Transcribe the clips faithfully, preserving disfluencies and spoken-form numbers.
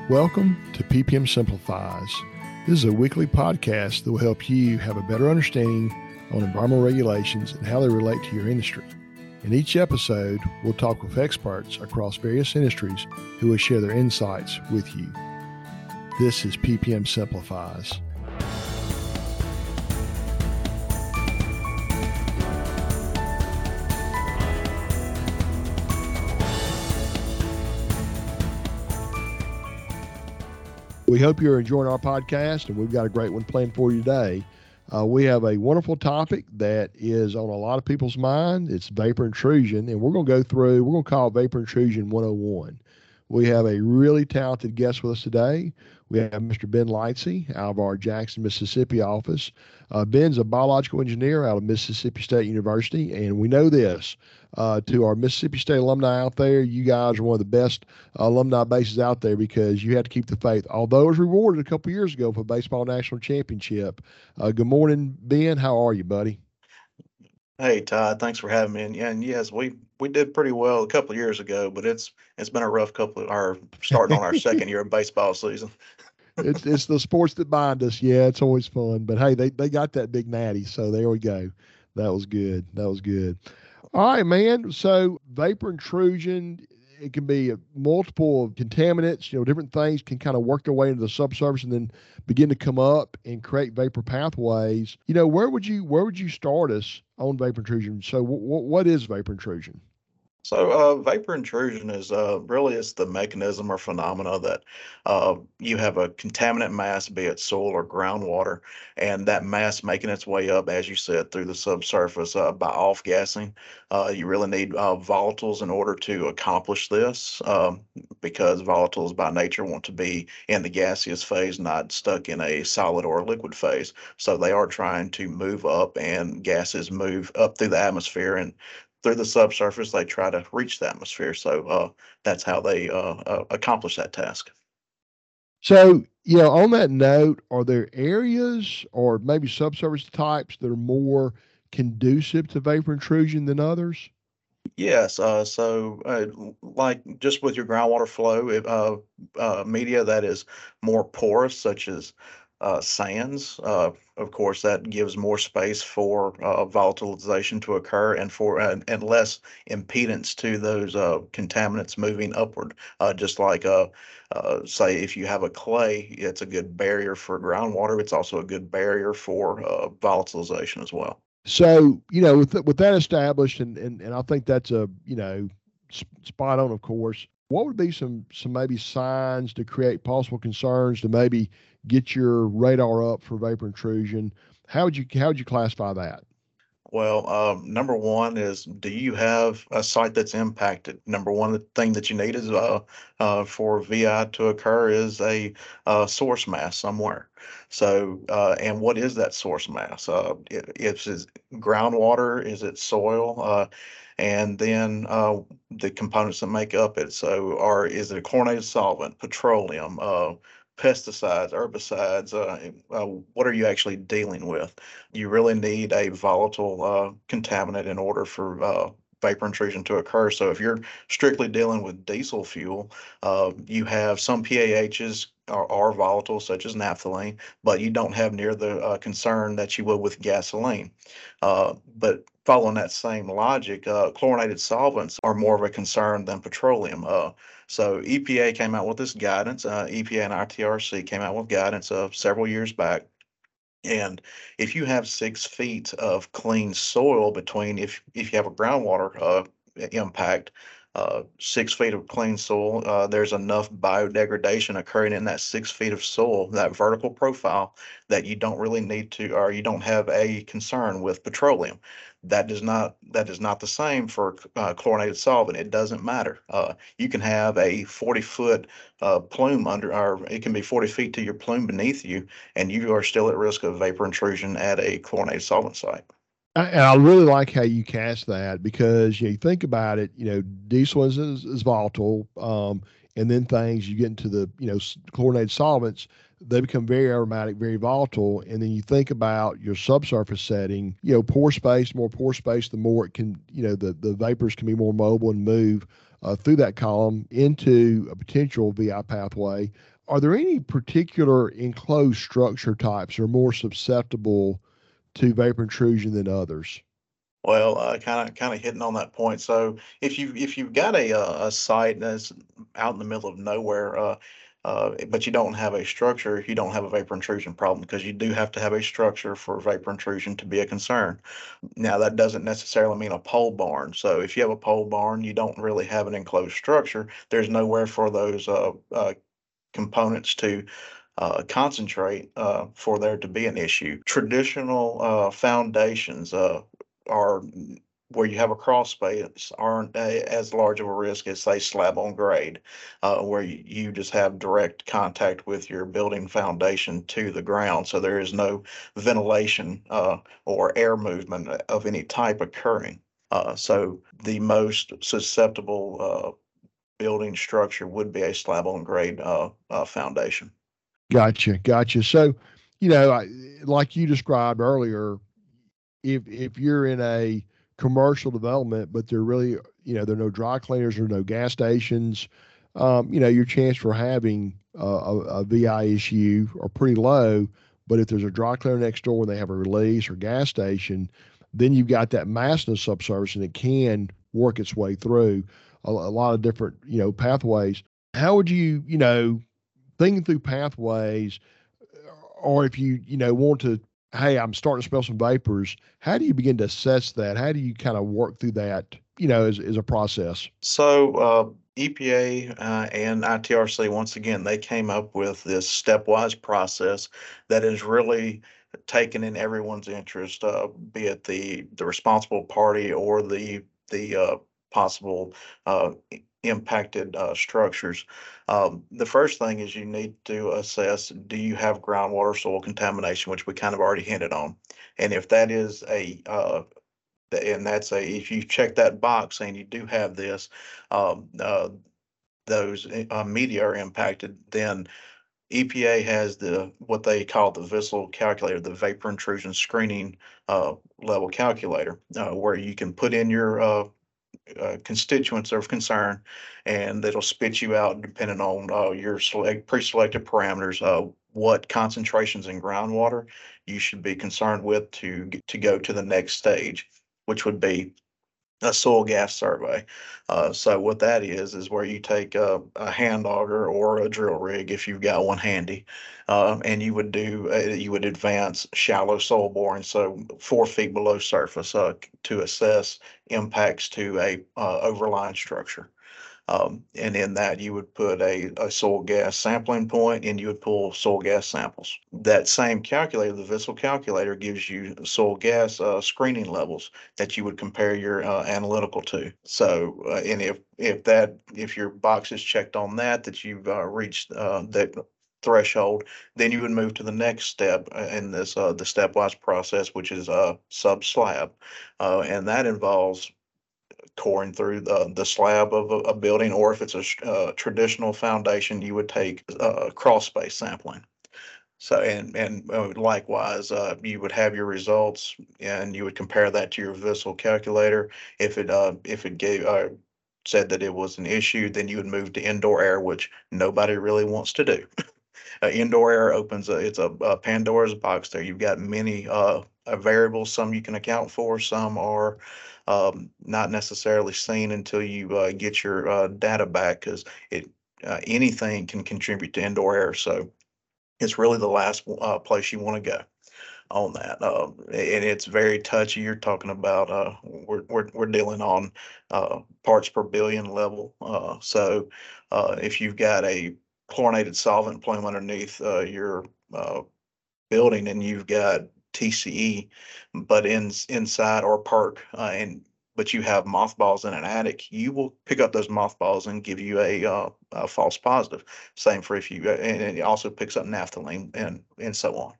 Welcome to P P M Simplifies. This is a weekly podcast that will help you have a better understanding on environmental regulations and how they relate to your industry. In each episode, we'll talk with experts across various industries who will share their insights with you. This is P P M Simplifies. We hope you're enjoying our podcast, and we've got a great one planned for you today. Uh, we have a wonderful topic that is on a lot of people's mind. It's vapor intrusion, and we're going to go through, we're going to call it Vapor Intrusion one oh one. We have a really talented guest with us today. We have Mister Ben Lightsey out of our Jackson, Mississippi office. Uh, Ben's a biological engineer out of Mississippi State University, and we know this. Uh, to our Mississippi State alumni out there, you guys are one of the best uh, alumni bases out there because you have to keep the faith. Although it was rewarded a couple years ago for the Baseball National Championship. Uh, good morning, Ben. How are you, buddy? Hey, Todd, thanks for having me. And, and yes, we, we did pretty well a couple of years ago, but it's it's been a rough couple of our starting on our second year of baseball season. it's it's the sports that bind us. Yeah, it's always fun. But hey, they, they got that big natty, so there we go. That was good. That was good. All right, man. So vapor intrusion, it can be a multiple of contaminants, you know, different things can kind of work their way into the subsurface and then begin to come up and create vapor pathways. You know, where would you where would you start us on vapor intrusion? So w- w- what is vapor intrusion? So uh, vapor intrusion is uh, really it's the mechanism or phenomena that uh, you have a contaminant mass, be it soil or groundwater, and that mass making its way up, as you said, through the subsurface uh, by off-gassing. Uh, you really need uh, volatiles in order to accomplish this um, because volatiles by nature want to be in the gaseous phase, not stuck in a solid or liquid phase. So they are trying to move up, and gases move up through the atmosphere, and through the subsurface, they try to reach the atmosphere. So uh, that's how they uh, uh, accomplish that task. So, you know, on that note, are there areas or maybe subsurface types that are more conducive to vapor intrusion than others? Yes. Uh, so, uh, like just with your groundwater flow, if, uh, uh, media that is more porous, such as uh, sands, uh, of course, that gives more space for uh, volatilization to occur and for uh, and less impedance to those uh, contaminants moving upward. Uh, just like, uh, uh, say, if you have a clay, it's a good barrier for groundwater. It's also a good barrier for uh, volatilization as well. So, you know, with th- with that established, and, and and I think that's a, you know, sp- spot on, of course. What would be some some maybe signs to create possible concerns to maybe get your radar up for vapor intrusion? How would you how would you classify that? Well, um, number one is, do you have a site that's impacted? Number one thing that you need is uh, uh, for V I to occur is a uh, source mass somewhere. So, uh, and what is that source mass? Uh, i- if it's groundwater, is it soil? Uh, and then uh, the components that make up it. So, are is it a chlorinated solvent, petroleum, uh, pesticides, herbicides? Uh, uh, what are you actually dealing with? You really need a volatile uh, contaminant in order for uh, vapor intrusion to occur. So if you're strictly dealing with diesel fuel, uh, you have some P A Hs are, are volatile, such as naphthalene, but you don't have near the uh, concern that you would with gasoline. Uh, but following that same logic, uh, chlorinated solvents are more of a concern than petroleum. Uh, so E P A came out with this guidance. Uh, E P A and I T R C came out with guidance uh, several years back. And if you have six feet of clean soil between, if if you have a groundwater uh, impact, uh, six feet of clean soil, uh, there's enough biodegradation occurring in that six feet of soil, that vertical profile, that you don't really need to, or you don't have a concern with petroleum. That does not that is not the same for uh, chlorinated solvent. It doesn't matter. Uh, you can have a forty foot uh, plume under, or it can be forty feet to your plume beneath you, and you are still at risk of vapor intrusion at a chlorinated solvent site. I- And I really like how you cast that because you, know, you think about it, you know, diesel is, is, is volatile. Um, and then things you get into the, you know, s- chlorinated solvents, they become very aromatic, very volatile. And then you think about your subsurface setting, you know, pore space, more pore space, the more it can, you know, the, the vapors can be more mobile and move uh, through that column into a potential V I pathway. Are there any particular enclosed structure types that are more susceptible to vapor intrusion than others? Well, uh, kind of kind of hitting on that point. So if you if you've got a uh, a site that's out in the middle of nowhere, uh, uh, but you don't have a structure, you don't have a vapor intrusion problem because you do have to have a structure for vapor intrusion to be a concern. Now, that doesn't necessarily mean a pole barn. So if you have a pole barn, you don't really have an enclosed structure. There's nowhere for those uh, uh, components to uh, concentrate uh, for there to be an issue. Traditional uh, foundations uh, are where you have a crawl space aren't a, as large of a risk as say slab on grade, uh, where you, you just have direct contact with your building foundation to the ground. So there is no ventilation uh, or air movement of any type occurring. Uh, so the most susceptible uh, building structure would be a slab on grade uh, uh, foundation. Gotcha, gotcha. So, you know, I, like you described earlier, if if you're in a commercial development, but there really, you know, there are no dry cleaners or no gas stations, um, you know, your chance for having uh, a, a V I issue are pretty low. But if there's a dry cleaner next door and they have a release or gas station, then you've got that massive subsurface and it can work its way through a, a lot of different, you know, pathways. How would you, you know, thinking through pathways, or if you, you know, want to, hey, I'm starting to smell some vapors, how do you begin to assess that? How do you kind of work through that, you know, as, as a process? So uh, E P A uh, and I T R C, once again, they came up with this stepwise process that is really taken in everyone's interest, uh, be it the the responsible party or the the uh, possible uh, impacted uh, structures. Um, the first thing is you need to assess, do you have groundwater soil contamination, which we kind of already hinted on. And if that is a uh, and that's a, if you check that box saying you do have this, um, uh, those uh, media are impacted, then E P A has the what they call the V I S L calculator, the vapor intrusion screening uh, level calculator, uh, where you can put in your uh, uh, constituents of concern, and it'll spit you out depending on uh, your select pre-selected parameters. Uh, what concentrations in groundwater you should be concerned with to to go to the next stage, which would be a soil gas survey. Uh, so what that is is where you take a, a hand auger or a drill rig if you've got one handy, uh, and you would do uh, you would advance shallow soil boring, so four feet below surface, uh, to assess impacts to a uh, overlying structure. Um, and in that, you would put a, a soil gas sampling point and you would pull soil gas samples. That same calculator, the V I S L calculator, gives you soil gas uh, screening levels that you would compare your uh, analytical to. So, uh, and if if that if your box is checked on that, that you've uh, reached uh, that threshold, then you would move to the next step uh, in this uh, the stepwise process, which is a uh, sub slab, uh, and that involves coring through the, the slab of a, a building, or if it's a uh, traditional foundation, you would take uh, crawl space sampling. So, and, and uh, likewise, uh, you would have your results and you would compare that to your V I S L calculator. If it, uh, if it gave, uh, said that it was an issue, then you would move to indoor air, which nobody really wants to do. Uh, indoor air opens, a, it's a, a Pandora's box there. You've got many uh, uh, variables, some you can account for, some are um, not necessarily seen until you uh, get your uh, data back, because it uh, anything can contribute to indoor air. So it's really the last uh, place you want to go on that. Uh, and it's very touchy. You're talking about uh, we're, we're, we're dealing on uh, parts per billion level. Uh, so uh, if you've got a chlorinated solvent plume underneath uh, your uh, building and you've got T C E, but in inside or PERC, uh, and but you have mothballs in an attic, you will pick up those mothballs and give you a, uh, a false positive. Same for if you, and it also picks up naphthalene and and so on.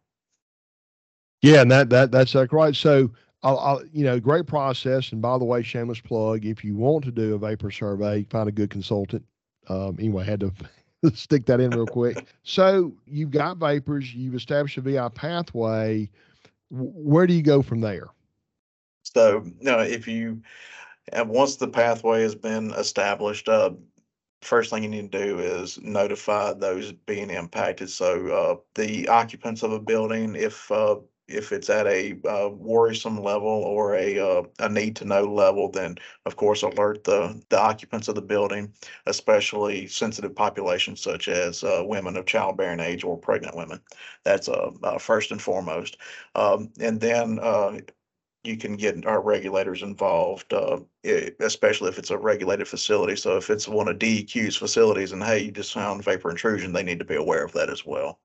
Yeah, and that that that's like right. So, I'll, I'll, you know, great process. And by the way, shameless plug: if you want to do a vapor survey, find a good consultant. Um, anyway, I had to stick that in real quick. So you've got vapors, you've established a V I pathway. Where do you go from there? So, no, if you, and once the pathway has been established, uh, first thing you need to do is notify those being impacted. So uh, the occupants of a building, if uh, if it's at a uh, worrisome level or a uh, a need to know level, then of course alert the the occupants of the building, especially sensitive populations such as uh, women of childbearing age or pregnant women. That's uh, uh, first and foremost, um, and then. Uh, you can get our regulators involved, uh, e- especially if it's a regulated facility. So if it's one of D E Q's facilities and hey, you just found vapor intrusion, they need to be aware of that as well.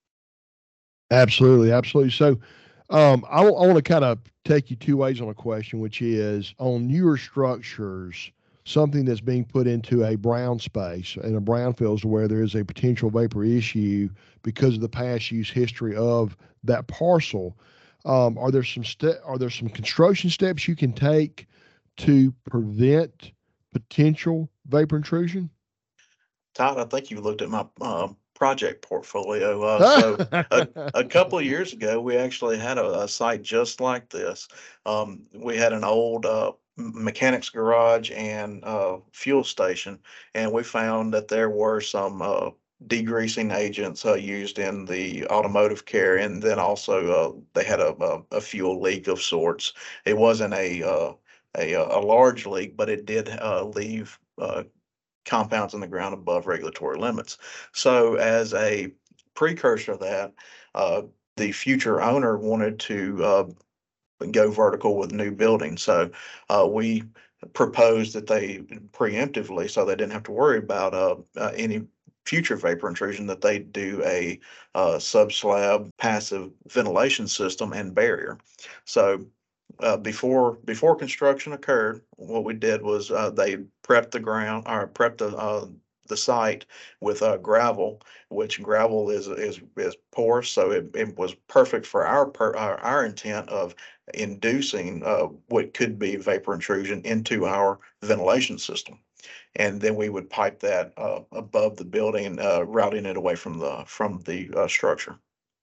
Absolutely, absolutely. So, um, I, want to kind of take you two ways on a question, which is on newer structures, something that's being put into a brown space and a brownfields where there is a potential vapor issue because of the past use history of that parcel. Um, are there some ste- are there some construction steps you can take to prevent potential vapor intrusion? Todd, I think you looked at my uh, project portfolio. Uh, so a, a couple of years ago, we actually had a, a site just like this. Um, we had an old uh, m- mechanics garage and uh, fuel station, and we found that there were some uh, degreasing agents uh, used in the automotive care, and then also uh, they had a, a, a fuel leak of sorts. It wasn't a uh, a, a large leak, but it did uh, leave uh, compounds in the ground above regulatory limits. So as a precursor of that, uh, the future owner wanted to uh, go vertical with new buildings. So uh, we proposed that they preemptively, so they didn't have to worry about uh, uh, any future vapor intrusion, that they do a uh, sub-slab passive ventilation system and barrier. So uh, before before construction occurred, what we did was uh, they prepped the ground or prepped the uh, the site with uh, gravel, which gravel is is is porous, so it, it was perfect for our, per, our our intent of inducing uh, what could be vapor intrusion into our ventilation system. And then we would pipe that uh, above the building, uh, routing it away from the from the uh, structure.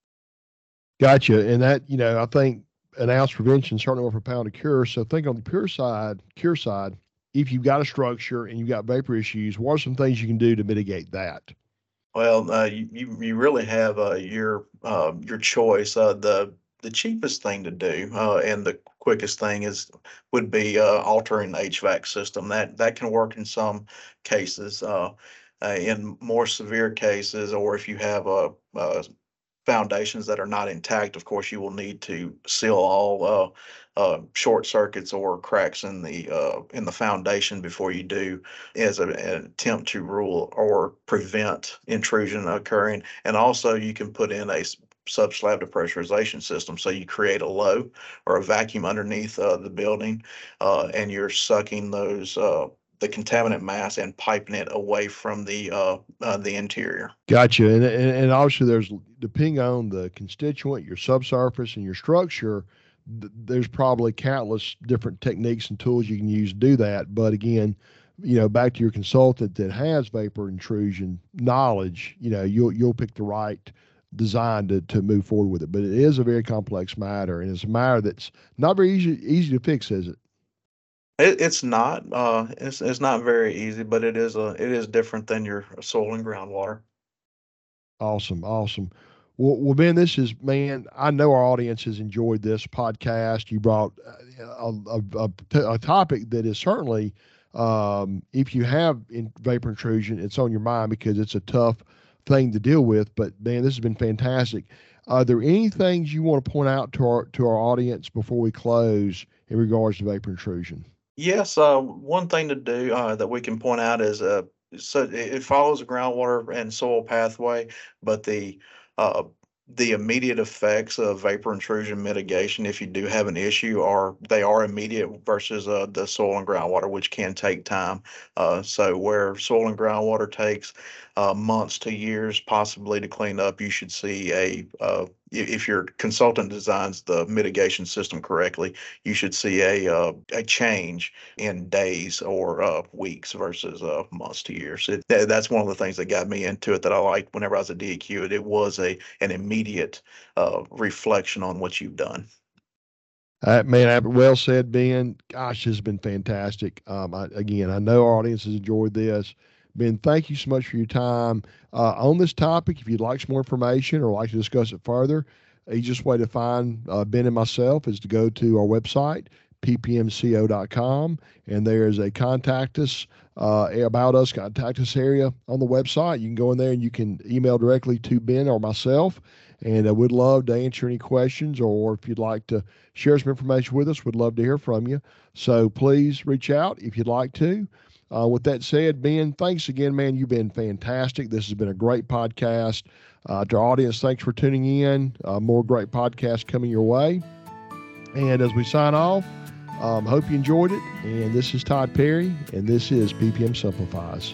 Gotcha. And that, you know, I think an ounce prevention certainly over a pound of cure. So think on the pure side, cure side, if you've got a structure and you've got vapor issues, what are some things you can do to mitigate that? Well, uh, you, you you really have uh, your uh, your choice. Uh, the the cheapest thing to do uh, and the quickest thing is would be uh, altering the H V A C system. That that can work in some cases. Uh, uh, in more severe cases, or if you have a, a foundations that are not intact, of course, you will need to seal all uh, uh, short circuits or cracks in the uh, in the foundation before you do, as a, an attempt to rule or prevent intrusion occurring. And also, you can put in a sub-slab depressurization system, so you create a low or a vacuum underneath uh, the building, uh, and you're sucking those. Uh, the contaminant mass and piping it away from the uh, uh, the interior. Gotcha. And, and, and obviously, there's depending on the constituent, your subsurface, and your structure, th- there's probably countless different techniques and tools you can use to do that. But again, you know, back to your consultant that has vapor intrusion knowledge, you know, you'll you'll pick the right design to, to move forward with it. But it is a very complex matter, and it's a matter that's not very easy easy to fix, is it? It, it's not. Uh, it's it's not very easy, but it is a it is different than your soil and groundwater. Awesome, awesome. Well, well, Ben, this is man. I know our audience has enjoyed this podcast. You brought uh, a, a, a, a topic that is certainly, um, if you have in vapor intrusion, it's on your mind because it's a tough thing to deal with. But man, this has been fantastic. Are there any things you want to point out to our to our audience before we close in regards to vapor intrusion? Yes, uh, one thing to do uh, that we can point out is uh, so it it follows the groundwater and soil pathway, but the uh, the immediate effects of vapor intrusion mitigation, if you do have an issue, are they are immediate versus uh, the soil and groundwater, which can take time. Uh, so where soil and groundwater takes uh, months to years possibly to clean up, you should see a uh, if your consultant designs the mitigation system correctly, you should see a uh, a change in days or uh, weeks versus uh, months to years. It, that, that's one of the things that got me into it that I liked whenever I was at D E Q. It, it was a an immediate uh, reflection on what you've done. Uh, man, well said, Ben. Gosh, this has been fantastic. Um, I, again, I know our audience has enjoyed this. Ben, thank you so much for your time uh, on this topic. If you'd like some more information or like to discuss it further, easiest way to find uh, Ben and myself is to go to our website, p p m c o dot com, and there's a contact us, uh, about us, contact us area on the website. You can go in there and you can email directly to Ben or myself, and uh, we'd love to answer any questions, or if you'd like to share some information with us, we'd love to hear from you. So please reach out if you'd like to. Uh, with that said, Ben, thanks again, man. You've been fantastic. This has been a great podcast. Uh, to our audience, thanks for tuning in. Uh, more great podcasts coming your way. And as we sign off, um, hope you enjoyed it. And this is Todd Perry, and this is P P M Simplifies.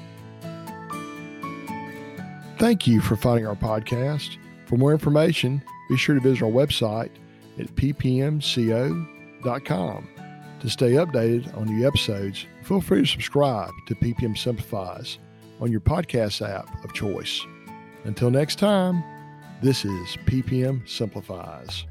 Thank you for finding our podcast. For more information, be sure to visit our website at p p m c o dot com. To stay updated on new episodes, feel free to subscribe to P P M Simplifies on your podcast app of choice. Until next time, this is P P M Simplifies.